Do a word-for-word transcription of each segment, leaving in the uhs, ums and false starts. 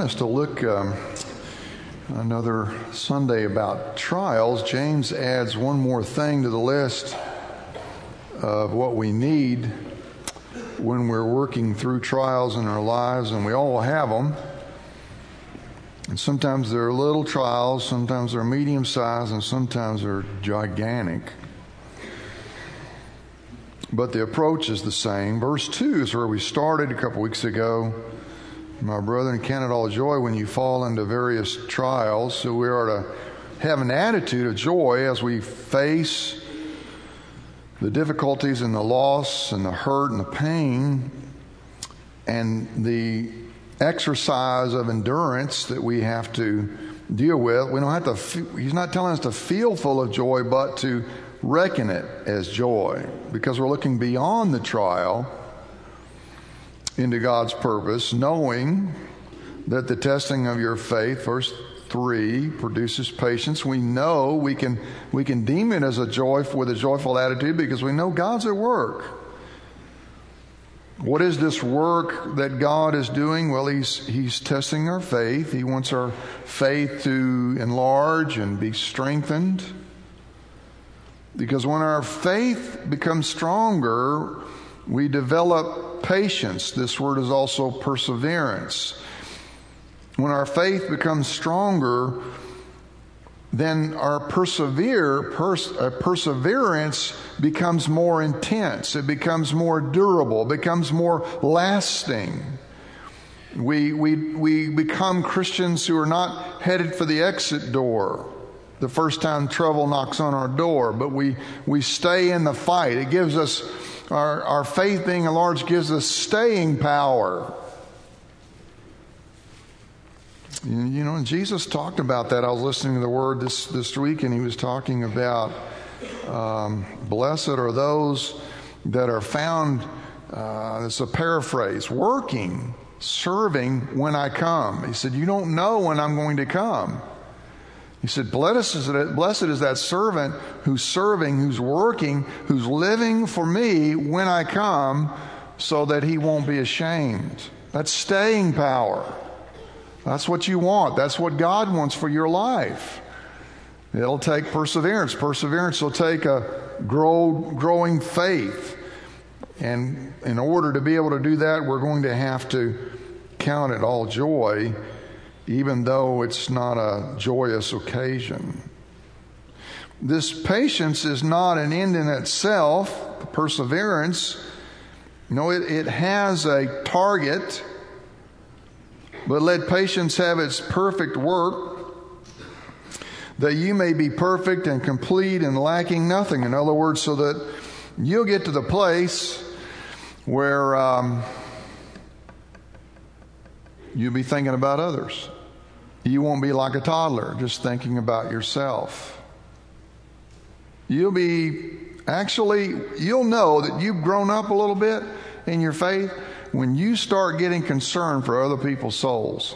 us to look um, another Sunday about trials. James adds one more thing to the list of what we need when we're working through trials in our lives, and we all have them. And sometimes they're little trials, sometimes they're medium-sized, and sometimes they're gigantic. But the approach is the same. Verse two is where we started a couple weeks ago. My brethren, count it all joy when you fall into various trials. So we are to have an attitude of joy as we face the difficulties and the loss and the hurt and the pain and the exercise of endurance that we have to deal with. We don't have to, f- he's not telling us to feel full of joy, but to reckon it as joy, because we're looking beyond the trial into God's purpose, knowing that the testing of your faith, verse three, produces patience. We know we can we can deem it as a joy with a joyful attitude because we know God's at work. What is this work that God is doing? Well, he's he's testing our faith. He wants our faith to enlarge and be strengthened. Because when our faith becomes stronger, we develop patience. This word is also perseverance. When our faith becomes stronger, then our persevere, pers- uh, perseverance becomes more intense. It becomes more durable, becomes more lasting. We, we, we become Christians who are not headed for the exit door the first time trouble knocks on our door, but we, we stay in the fight. It gives us, our, our faith being enlarged gives us staying power. You know, and Jesus talked about that. I was listening to the Word this, this week, and he was talking about um, blessed are those that are found, uh, it's a paraphrase, working, serving when I come. He said, you don't know when I'm going to come. He said, blessed is, that, blessed is that servant who's serving, who's working, who's living for me when I come, so that he won't be ashamed. That's staying power. That's what you want. That's what God wants for your life. It'll take perseverance. Perseverance will take a grow, growing faith. And in order to be able to do that, we're going to have to count it all joy, even though it's not a joyous occasion. This patience is not an end in itself, perseverance. No, it, it has a target. But let patience have its perfect work, that you may be perfect and complete and lacking nothing. In other words, so that you'll get to the place where um, you'll be thinking about others. You won't be like a toddler, just thinking about yourself. You'll be, actually, you'll know that you've grown up a little bit in your faith when you start getting concerned for other people's souls.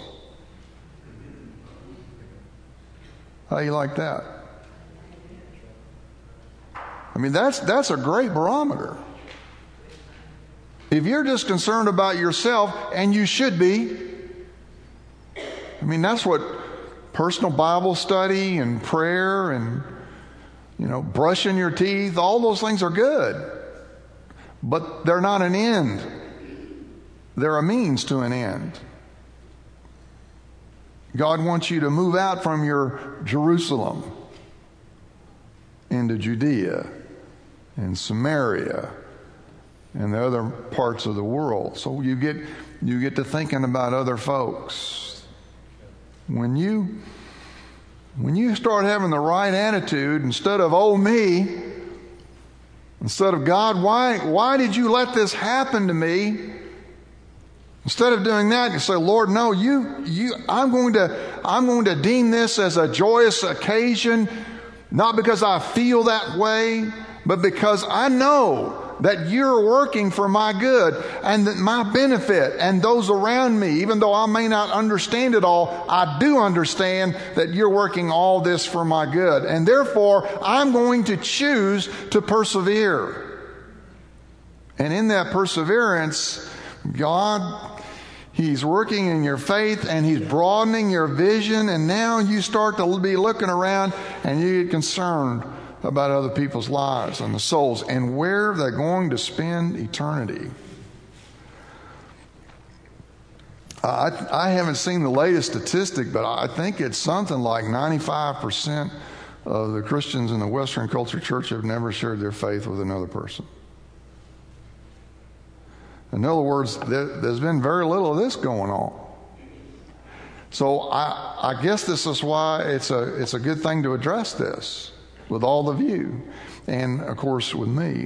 How do you like that? I mean, that's that's a great barometer. If you're just concerned about yourself, and you should be, I mean, that's what personal Bible study and prayer and, you know, brushing your teeth, all those things are good. But they're not an end. They're a means to an end. God wants you to move out from your Jerusalem into Judea and Samaria and the other parts of the world. So you get you get to thinking about other folks. When you when you start having the right attitude, instead of oh me, instead of God, why why did you let this happen to me? Instead of doing that, you say, Lord, no, you, you, I'm going to, I'm going to deem this as a joyous occasion, not because I feel that way, but because I know that you're working for my good and that my benefit and those around me, even though I may not understand it all, I do understand that you're working all this for my good. And therefore, I'm going to choose to persevere. And in that perseverance, God, He's working in your faith, and He's broadening your vision, and now you start to be looking around and you get concerned about other people's lives and the souls and where they're going to spend eternity. I, I haven't seen the latest statistic, but I think it's something like ninety-five percent of the Christians in the Western Culture Church have never shared their faith with another person. In other words, there, there's been very little of this going on. So I, I guess this is why it's a it's a good thing to address this with all of you, and of course with me.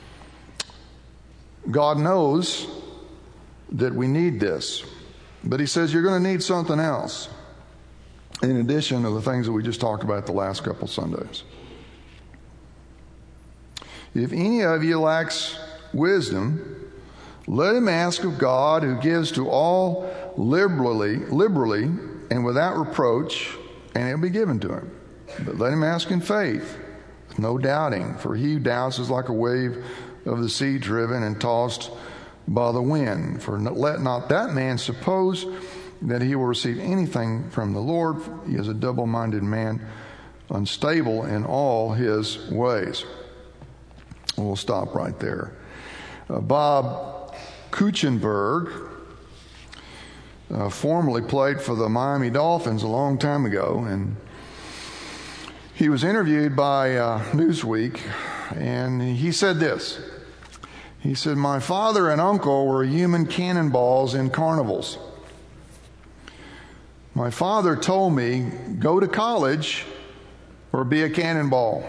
God knows that we need this, but He says you're going to need something else in addition to the things that we just talked about the last couple Sundays. If any of you lacks wisdom, let him ask of God, who gives to all liberally, liberally and without reproach, and it will be given to him. But let him ask in faith, with no doubting, for he who doubts is like a wave of the sea driven and tossed by the wind. For let not that man suppose that he will receive anything from the Lord. He is a double-minded man, unstable in all his ways. We'll stop right there. Uh, Bob Kuchenberg uh, formerly played for the Miami Dolphins a long time ago, and he was interviewed by uh, Newsweek, and he said this. He said, "My father and uncle were human cannonballs in carnivals. My father told me, go to college or be a cannonball.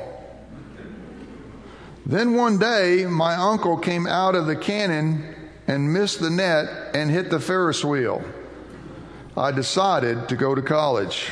Then one day, my uncle came out of the cannon and missed the net and hit the Ferris wheel. I decided to go to college."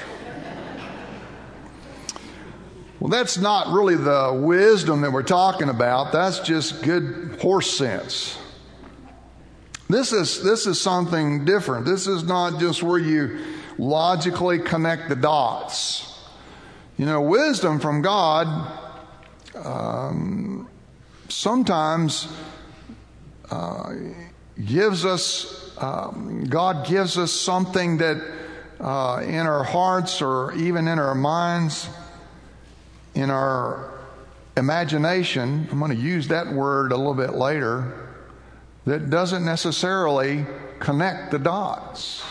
Well, that's not really the wisdom that we're talking about. That's just good horse sense. This is, this is something different. This is not just where you logically connect the dots. You know, wisdom from God um, sometimes uh, gives us, um, God gives us something that uh, in our hearts or even in our minds, in our imagination, I'm going to use that word a little bit later, that doesn't necessarily connect the dots.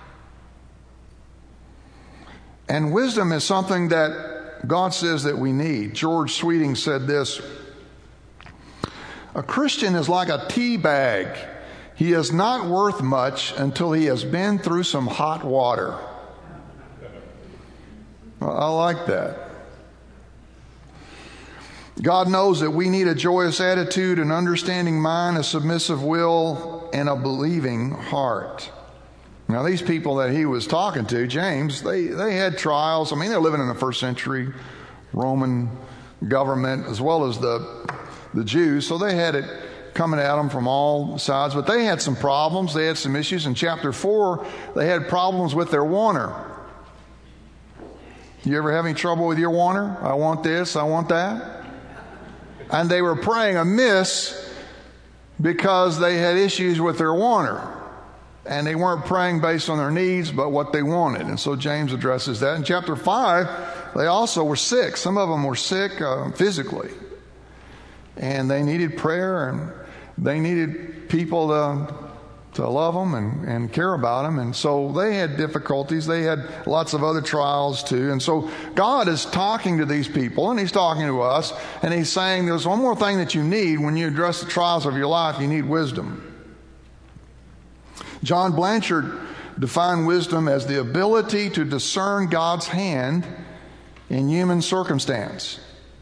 And wisdom is something that God says that we need. George Sweeting said this: "A Christian is like a tea bag. He is not worth much until he has been through some hot water." I like that. God knows that we need a joyous attitude, an understanding mind, a submissive will, and a believing heart. Now, these people that he was talking to, James, they, they had trials. I mean, they're living in the first century Roman government as well as the, the Jews, so they had it coming at them from all sides. But they had some problems. They had some issues. In chapter four, they had problems with their wanter. You ever have any trouble with your wanter? I want this, I want that. And they were praying amiss because they had issues with their wanter. And they weren't praying based on their needs, but what they wanted. And so James addresses that. In chapter five, they also were sick. Some of them were sick uh, physically. And they needed prayer, and they needed people to, to love them and, and care about them. And so they had difficulties. They had lots of other trials too. And so God is talking to these people, and He's talking to us, and He's saying there's one more thing that you need when you address the trials of your life. You need wisdom. John Blanchard defined wisdom as the ability to discern God's hand in human circumstance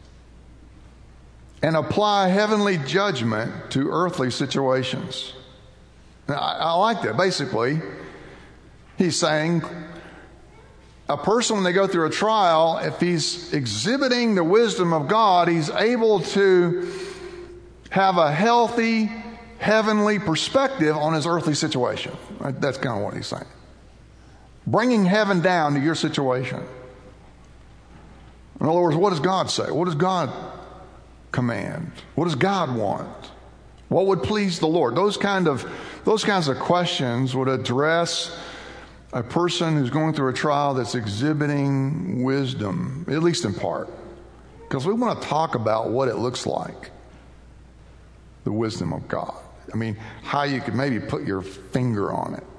and apply heavenly judgment to earthly situations. Now, I, I like that. Basically, he's saying a person, when they go through a trial, if he's exhibiting the wisdom of God, he's able to have a healthy, heavenly perspective on his earthly situation. That's kind of what he's saying. Bringing heaven down to your situation. In other words, what does God say? What does God command? What does God want? What would please the Lord? Those kind of those kinds of questions would address a person who's going through a trial that's exhibiting wisdom, at least in part. Because we want to talk about what it looks like, the wisdom of God. I mean, how you could maybe put your finger on it.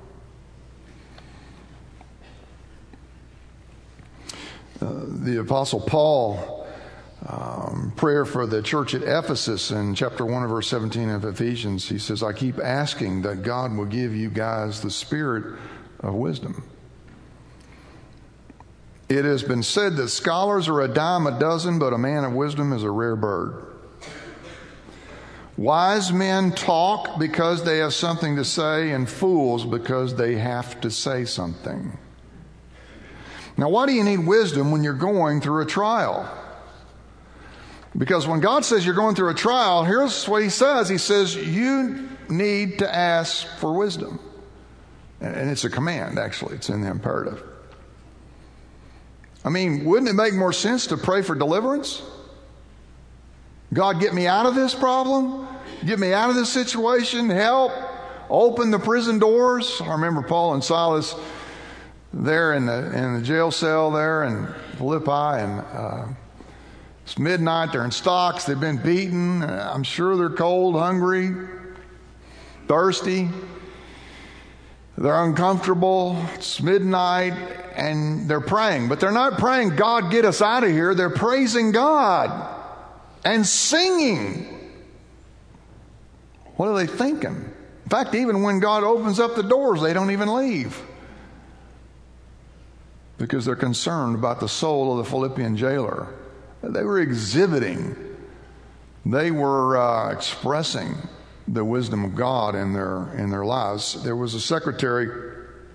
Uh, the Apostle Paul, um, prayer for the church at Ephesus in chapter one, verse seventeen of Ephesians, he says, I keep asking that God will give you guys the spirit of wisdom. It has been said that scholars are a dime a dozen, but a man of wisdom is a rare bird. Wise men talk because they have something to say, and fools because they have to say something. Now, why do you need wisdom when you're going through a trial? Because when God says you're going through a trial, here's what he says. He says you need to ask for wisdom. And it's a command, actually. It's in the imperative. I mean, wouldn't it make more sense to pray for deliverance? God, get me out of this problem. Get me out of this situation. Help. Open the prison doors. I remember Paul and Silas there in the in the jail cell there in Philippi, and uh, it's midnight. They're in stocks. They've been beaten. I'm sure they're cold, hungry, thirsty. They're uncomfortable. It's midnight, and they're praying. But they're not praying, God, get us out of here. They're praising God and singing. What are they thinking? In fact, even when God opens up the doors, they don't even leave. Because they're concerned about the soul of the Philippian jailer. They were exhibiting, they were uh, expressing the wisdom of God in their in their lives. There was a secretary,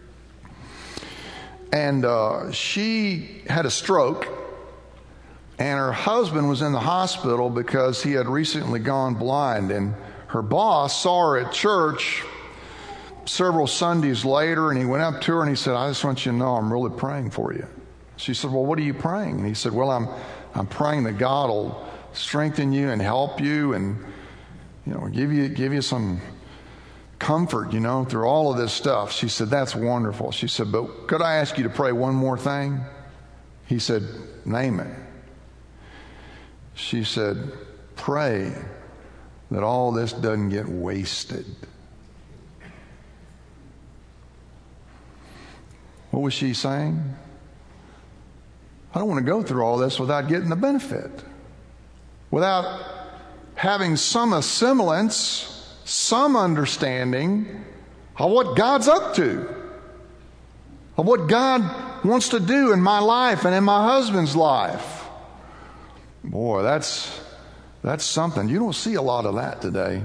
and uh, she had a stroke, and her husband was in the hospital because he had recently gone blind, and her boss saw her at church several Sundays later, and he went up to her and he said, I just want you to know I'm really praying for you. She said, well, what are you praying? And he said, well, I'm I'm praying that God will strengthen you and help you and, you know, give you give you some comfort, you know, through all of this stuff. She said, that's wonderful. She said, but could I ask you to pray one more thing? He said, name it. She said, pray that all this doesn't get wasted. What was she saying? I don't want to go through all this without getting the benefit, without having some assimilance, some understanding of what God's up to, of what God wants to do in my life and in my husband's life. Boy, that's that's something. You don't see a lot of that today.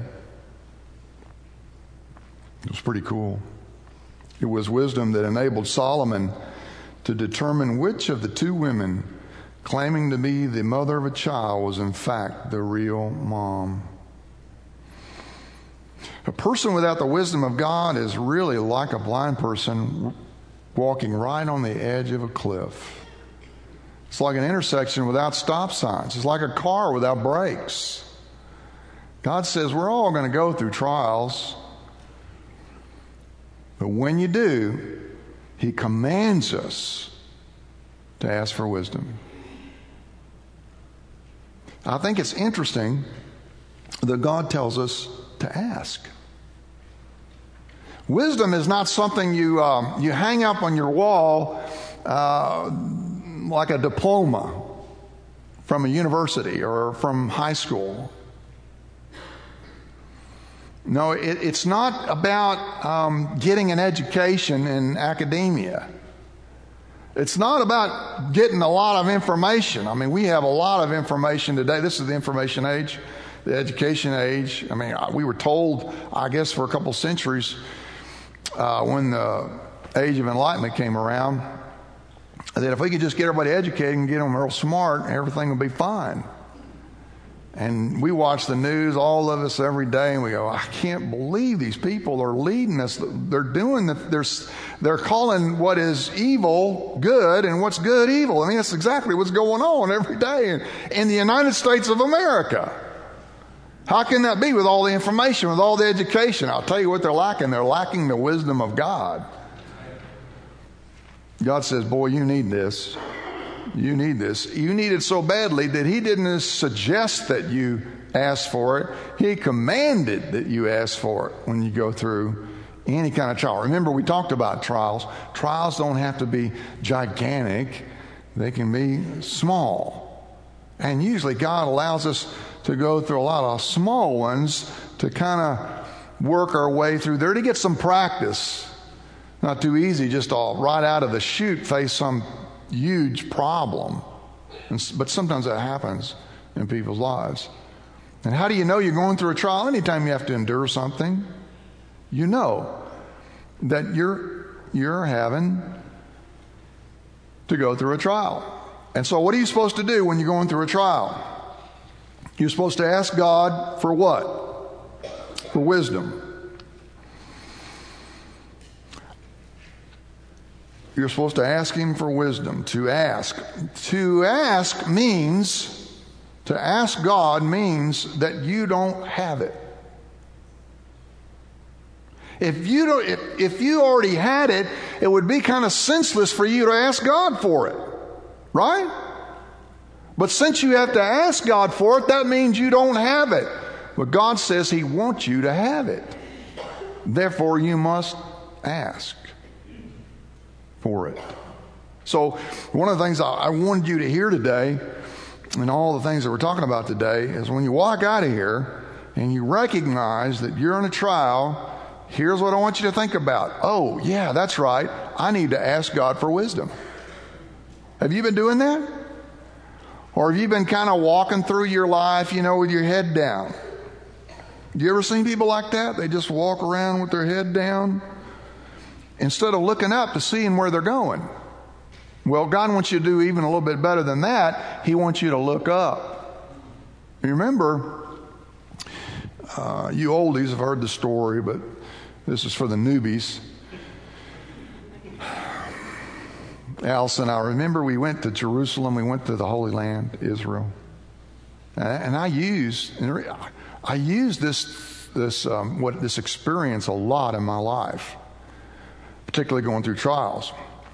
It was pretty cool. It was wisdom that enabled Solomon to determine which of the two women claiming to be the mother of a child was in fact the real mom. A person without the wisdom of God is really like a blind person walking right on the edge of a cliff. It's like an intersection without stop signs. It's like a car without brakes. God says we're all going to go through trials. But when you do, He commands us to ask for wisdom. I think it's interesting that God tells us to ask. Wisdom is not something you um, you hang up on your wall uh, like a diploma from a university or from high school. No, it, it's not about um, getting an education in academia. It's not about getting a lot of information. I mean, we have a lot of information today. This is the information age, the education age. I mean, we were told, I guess, for a couple centuries, uh, when the age of enlightenment came around, that if we could just get everybody educated and get them real smart, everything would be fine. And we watch the news, all of us, every day, and we go, I can't believe these people are leading us. They're doing, the, they're, they're calling what is evil good and what's good evil. I mean, that's exactly what's going on every day in, in the United States of America. How can that be with all the information, with all the education? I'll tell you what they're lacking. They're lacking the wisdom of God. God says, boy, you need this. You need this. You need it so badly that he didn't suggest that you ask for it. He commanded that you ask for it when you go through any kind of trial. Remember, we talked about trials. Trials don't have to be gigantic. They can be small. And usually God allows us to go through a lot of small ones to kind of work our way through there to get some practice. Not too easy just all right out of the chute face some huge problem. And, but sometimes that happens in people's lives. And how do you know you're going through a trial? Anytime you have to endure something, you know that you're you're having to go through a trial. And so what are you supposed to do when you're going through a trial? You're supposed to ask God for what? For wisdom. You're supposed to ask him for wisdom. To ask. To ask means, to ask God means that you don't have it. If you don't, if, if you already had it, it would be kind of senseless for you to ask God for it. Right? But since you have to ask God for it, that means you don't have it. But God says he wants you to have it. Therefore, you must ask for it. So one of the things I wanted you to hear today, and all the things that we're talking about today, is when you walk out of here and you recognize that you're in a trial, here's what I want you to think about. Oh, yeah, that's right. I need to ask God for wisdom. Have you been doing that? Or have you been kind of walking through your life, you know, with your head down? You ever seen people like that? They just walk around with their head down instead of looking up to seeing where they're going. Well, God wants you to do even a little bit better than that. He wants you to look up. You remember, uh, you oldies have heard the story, but this is for the newbies. Allison, I remember we went to Jerusalem. We went to the Holy Land, Israel, and I used I used this this um, what this experience a lot in my life, particularly going through trials.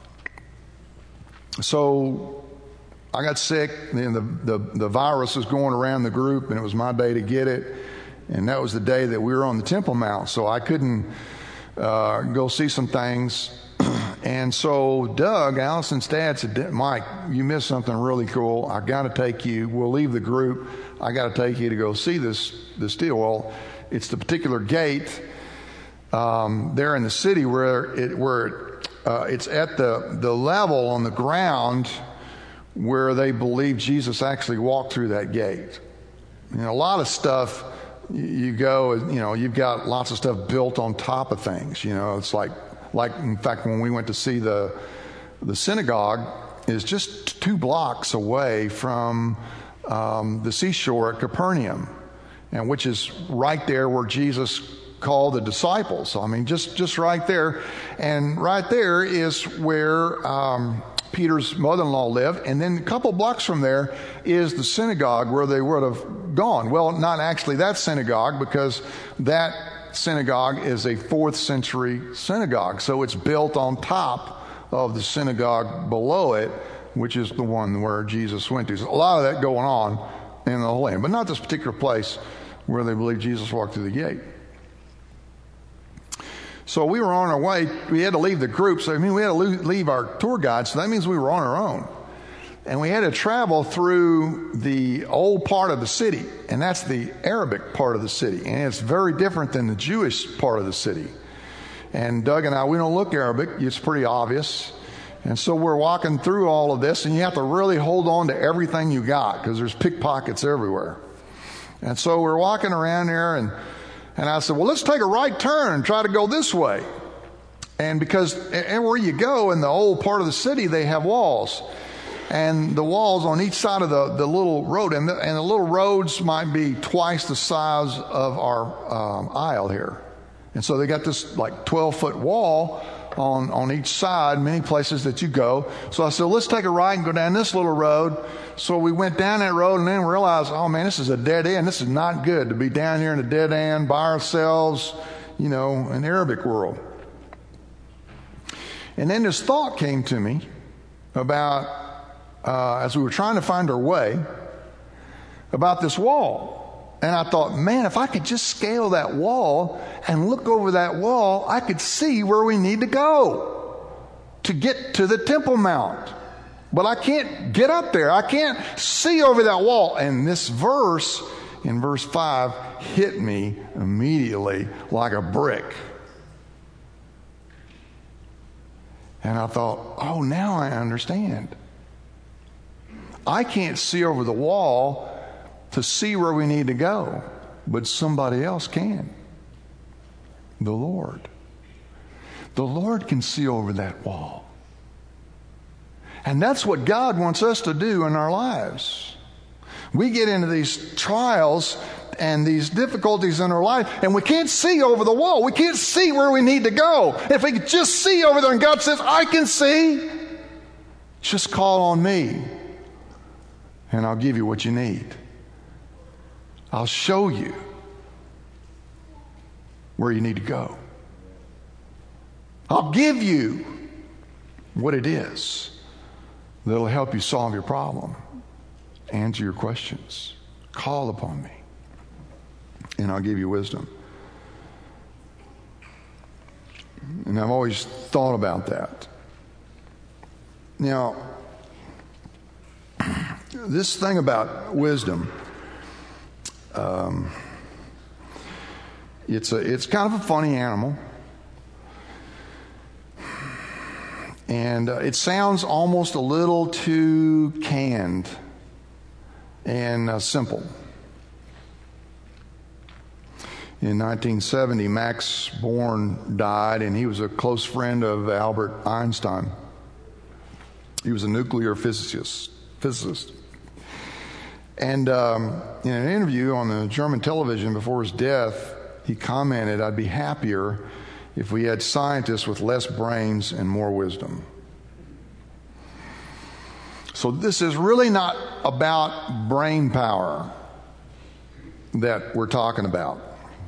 So I got sick, and the, the the virus was going around the group, and it was my day to get it, and that was the day that we were on the Temple Mount, so I couldn't uh, go see some things. And so Doug, Allison's dad, said, Mike, you missed something really cool. I got to take you. We'll leave the group. I got to take you to go see this this deal. Well, it's the particular gate um, there in the city where it where it, uh, it's at the the level on the ground where they believe Jesus actually walked through that gate. You know, a lot of stuff you go, you know, you've got lots of stuff built on top of things. You know, it's like. Like, in fact, when we went to see the the synagogue, is just two blocks away from um, the seashore at Capernaum, and which is right there where Jesus called the disciples. So, I mean, just, just right there. And right there is where um, Peter's mother-in-law lived. And then a couple blocks from there is the synagogue where they would have gone. Well, not actually that synagogue, because that synagogue is a fourth century synagogue, so it's built on top of the synagogue below it, which is the one where Jesus went to. So a lot of that going on in the Holy Land, but not this particular place where they believe Jesus walked through the gate. So we were on our way. We had to leave the group, so I mean we had to leave our tour guide, so that means we were on our own. And we had to travel through the old part of the city, and that's the Arabic part of the city. And it's very different than the Jewish part of the city. And Doug and I, we don't look Arabic. It's pretty obvious. And so we're walking through all of this, and you have to really hold on to everything you got because there's pickpockets everywhere. And so we're walking around there, and, and I said, well, let's take a right turn and try to go this way. And because everywhere you go in the old part of the city, they have walls. And the walls on each side of the, the little road, and the, and the little roads might be twice the size of our um, aisle here. And so they got this like twelve foot wall on, on each side, many places that you go. So I said, let's take a right and go down this little road. So we went down that road and then realized, oh man, this is a dead end. This is not good to be down here in a dead end by ourselves, you know, in the Arabic world. And then this thought came to me about, uh, as we were trying to find our way, about this wall. And I thought, man, if I could just scale that wall and look over that wall, I could see where we need to go to get to the Temple Mount. But I can't get up there. I can't see over that wall. And this verse, in verse five, hit me immediately like a brick. And I thought, oh, now I understand. I can't see over the wall to see where we need to go, but somebody else can. The Lord. The Lord can see over that wall. And that's what God wants us to do in our lives. We get into these trials and these difficulties in our life, and we can't see over the wall. We can't see where we need to go. If we could just see over there, and God says, I can see, just call on me, and I'll give you what you need. I'll show you where you need to go. I'll give you what it is that'll help you solve your problem, answer your questions. Call upon me, and I'll give you wisdom. And I've always thought about that. Now, this thing about wisdom, Um, it's a, it's kind of a funny animal, and uh, it sounds almost a little too canned and uh, simple. In nineteen seventy, Max Born died, and he was a close friend of Albert Einstein. He was a nuclear physicist. physicist. And um, in an interview on the German television before his death, he commented, I'd be happier if we had scientists with less brains and more wisdom. So this is really not about brain power that we're talking about.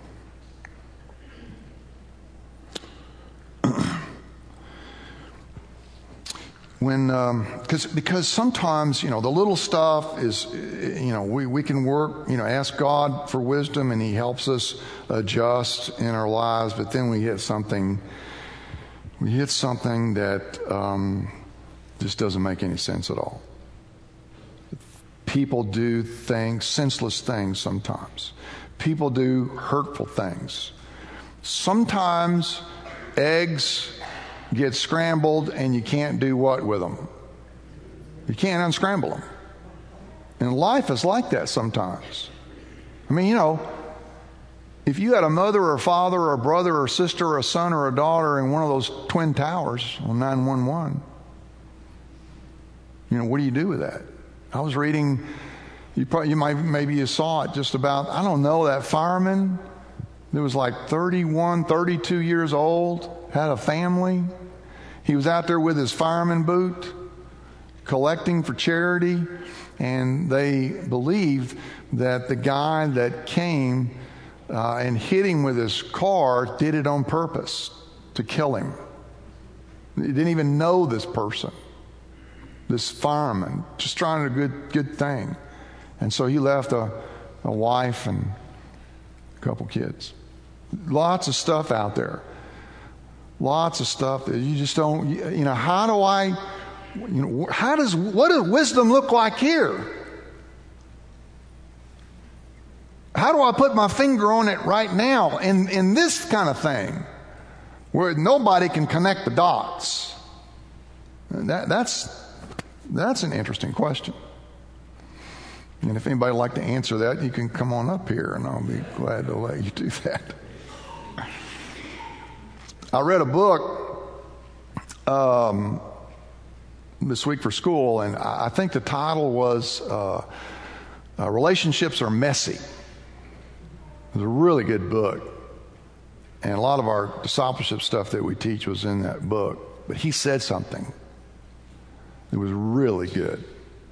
When, um, cause, because sometimes, you know, the little stuff is, you know, we, we can work, you know, ask God for wisdom and He helps us adjust in our lives, but then we hit something, we hit something that um, just doesn't make any sense at all. People do things, senseless things sometimes. People do hurtful things. Sometimes eggs get scrambled and you can't do what with them? You can't unscramble them. And life is like that sometimes. I mean, you know, if you had a mother or a father or a brother or a sister or a son or a daughter in one of those twin towers on nine one one, you know, what do you do with that? I was reading, you probably, you might, maybe you saw it just about, I don't know, that fireman that was like thirty-one, thirty-two years old, had a family. He was out there with his fireman boot, collecting for charity, and they believed that the guy that came uh, and hit him with his car did it on purpose to kill him. He didn't even know this person, this fireman, just trying a good good thing. And so he left a, a wife and a couple kids. Lots of stuff out there. Lots of stuff that you just don't, you know, how do I, you know, how does, what does wisdom look like here? How do I put my finger on it right now in, in this kind of thing where nobody can connect the dots? That, that's, that's an interesting question. And if anybody would like to answer that, you can come on up here and I'll be glad to let you do that. I read a book um, this week for school, and I think the title was uh, uh, Relationships Are Messy. It was a really good book. And a lot of our discipleship stuff that we teach was in that book. But he said something that was really good.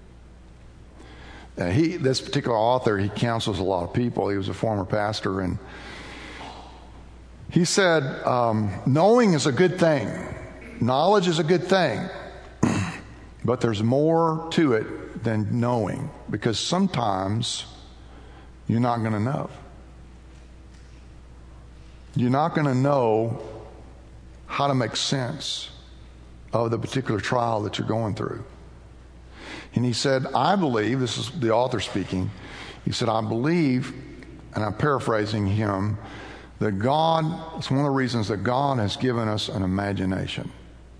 Uh, he, this particular author, he counsels a lot of people. He was a former pastor, and he said, um, knowing is a good thing. Knowledge is a good thing. But there's more to it than knowing, because sometimes you're not going to know. You're not going to know how to make sense of the particular trial that you're going through. And he said, I believe, this is the author speaking, he said, I believe, and I'm paraphrasing him, that God, it's one of the reasons that God has given us an imagination.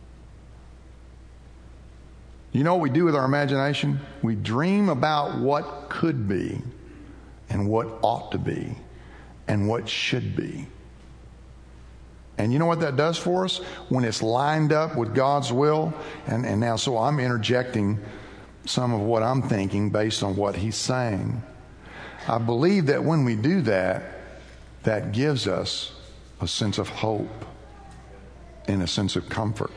You know what we do with our imagination? We dream about what could be and what ought to be and what should be. And you know what that does for us? When it's lined up with God's will, and, and now so I'm interjecting some of what I'm thinking based on what he's saying. I believe that when we do that, that gives us a sense of hope and a sense of comfort.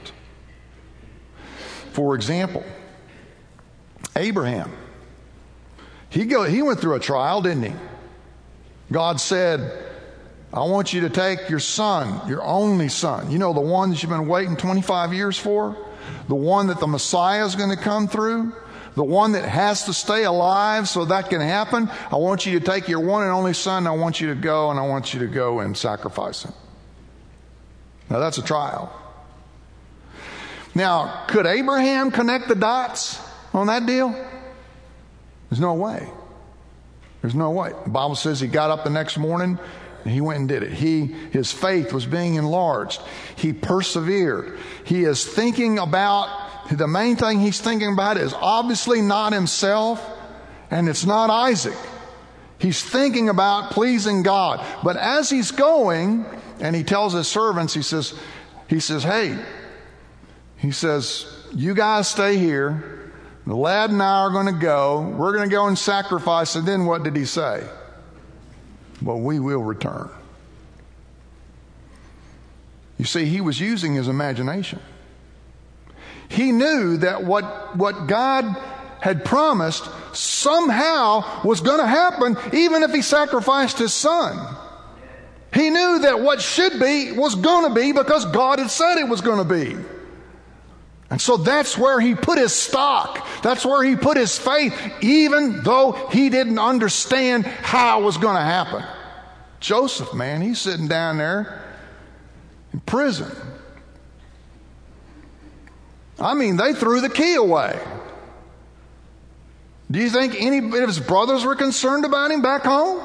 For example, Abraham. He go, he went through a trial, didn't he? God said, I want you to take your son, your only son. You know, the one that you've been waiting twenty-five years for? The one that the Messiah is going to come through? The one that has to stay alive so that can happen? I want you to take your one and only son. I want you to go, and I want you to go and sacrifice him. Now, that's a trial. Now, could Abraham connect the dots on that deal? There's no way. There's no way. The Bible says he got up the next morning and he went and did it. He, his faith was being enlarged. He persevered. He is thinking about, the main thing he's thinking about is obviously not himself, and it's not Isaac. He's thinking about pleasing God. But as he's going, and he tells his servants, he says, he says, hey, he says, you guys stay here. The lad and I are going to go. We're going to go and sacrifice. And then what did he say? But we will return. You see, he was using his imagination. He knew that what, what God had promised somehow was going to happen, even if he sacrificed his son. He knew that what should be was going to be because God had said it was going to be. And so that's where he put his stock. That's where he put his faith, even though he didn't understand how it was going to happen. Joseph, man, he's sitting down there in prison. I mean, they threw the key away. Do you think any of his brothers were concerned about him back home?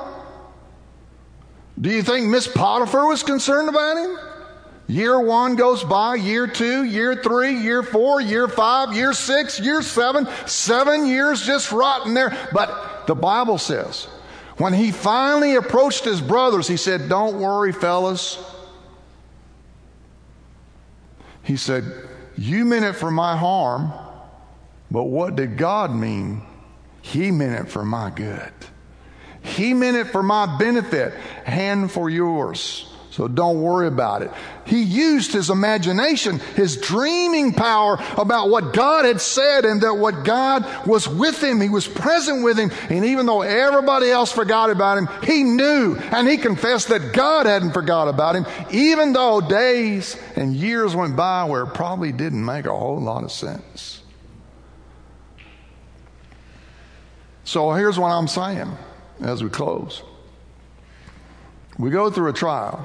Do you think Miss Potiphar was concerned about him? Year one goes by, year two, year three, year four, year five, year six, year seven, seven years just rotting there. But the Bible says, when he finally approached his brothers, he said, don't worry, fellas. He said, you meant it for my harm, but what did God mean? He meant it for my good. He meant it for my benefit and for yours. So don't worry about it. He used his imagination, his dreaming power about what God had said, and that what God was with him. He was present with him. And even though everybody else forgot about him, he knew and he confessed that God hadn't forgot about him, even though days and years went by where it probably didn't make a whole lot of sense. So here's what I'm saying as we close. We go through a trial.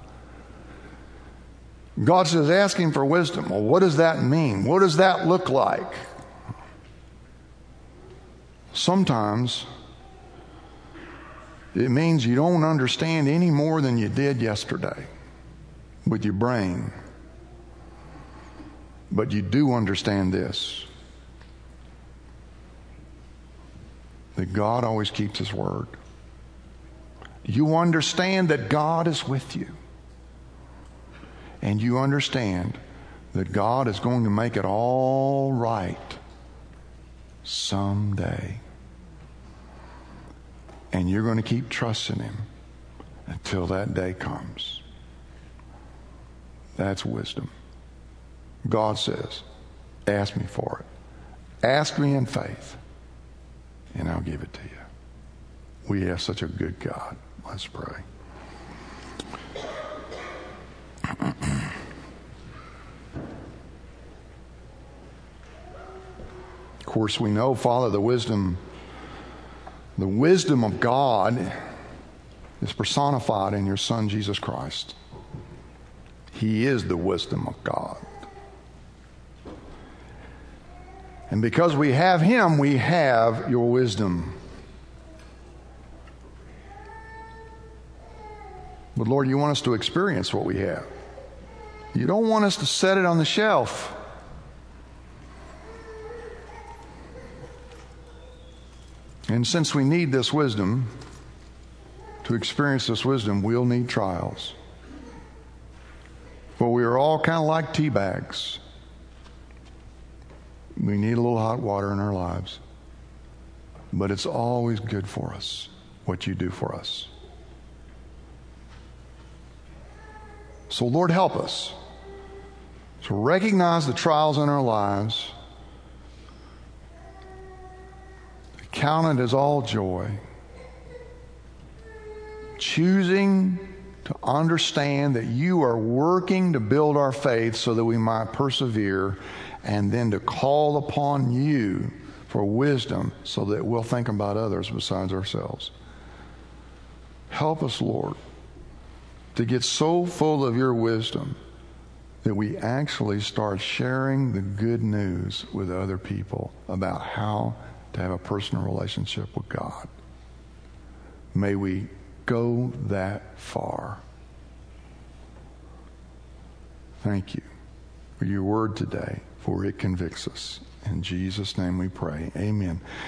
God says, ask him for wisdom. Well, what does that mean? What does that look like? Sometimes it means you don't understand any more than you did yesterday with your brain. But you do understand this, that God always keeps his word. You understand that God is with you. And you understand that God is going to make it all right someday. And you're going to keep trusting him until that day comes. That's wisdom. God says, ask me for it. Ask me in faith, and I'll give it to you. We have such a good God. Let's pray. Of course, we know, Father, the wisdom, the wisdom of God is personified in your Son, Jesus Christ. He is the wisdom of God. And because we have Him, we have your wisdom. But Lord, you want us to experience what we have. You don't want us to set it on the shelf. And since we need this wisdom, to experience this wisdom, we'll need trials. For we are all kind of like tea bags. We need a little hot water in our lives. But it's always good for us, what you do for us. So Lord, help us to recognize the trials in our lives, to count it as all joy, choosing to understand that you are working to build our faith so that we might persevere, and then to call upon you for wisdom so that we'll think about others besides ourselves. Help us, Lord, to get so full of your wisdom that we actually start sharing the good news with other people about how to have a personal relationship with God. May we go that far. Thank you for your word today, for it convicts us. In Jesus' name we pray. Amen.